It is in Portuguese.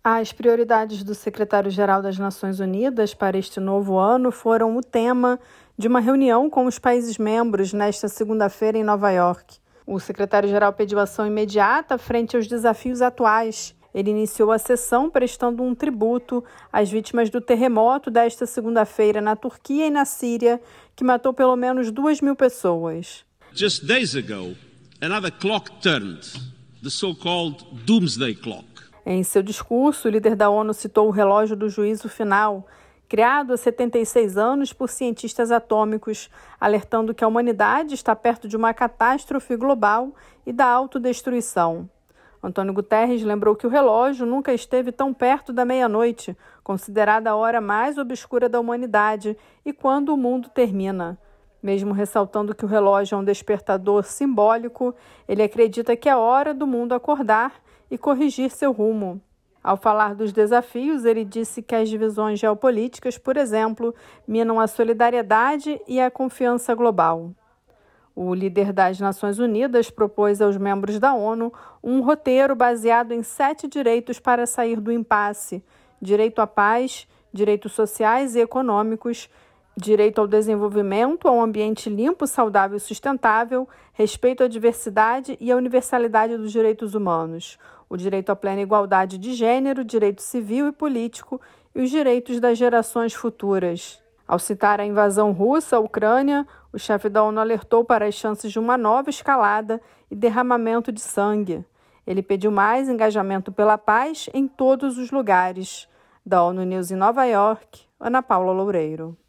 As prioridades do secretário-geral das Nações Unidas para este novo ano foram o tema de uma reunião com os países membros nesta segunda-feira em Nova York. O secretário-geral pediu ação imediata frente aos desafios atuais. Ele iniciou a sessão prestando um tributo às vítimas do terremoto desta segunda-feira na Turquia e na Síria, que matou pelo menos 2.000 pessoas. Just days ago, another clock turned, the so-called doomsday clock. Em seu discurso, o líder da ONU citou o relógio do juízo final, criado há 76 anos por cientistas atômicos, alertando que a humanidade está perto de uma catástrofe global e da autodestruição. Antônio Guterres lembrou que o relógio nunca esteve tão perto da meia-noite, considerada a hora mais obscura da humanidade e quando o mundo termina. Mesmo ressaltando que o relógio é um despertador simbólico, ele acredita que é hora do mundo acordar e corrigir seu rumo. Ao falar dos desafios, ele disse que as divisões geopolíticas, por exemplo, minam a solidariedade e a confiança global. O líder das Nações Unidas propôs aos membros da ONU um roteiro baseado em 7 direitos para sair do impasse: direito à paz, direitos sociais e econômicos, direito ao desenvolvimento, ao ambiente limpo, saudável e sustentável, respeito à diversidade e à universalidade dos direitos humanos, o direito à plena igualdade de gênero, direito civil e político e os direitos das gerações futuras. Ao citar a invasão russa à Ucrânia, o chefe da ONU alertou para as chances de uma nova escalada e derramamento de sangue. Ele pediu mais engajamento pela paz em todos os lugares. Da ONU News em Nova York, Ana Paula Loureiro.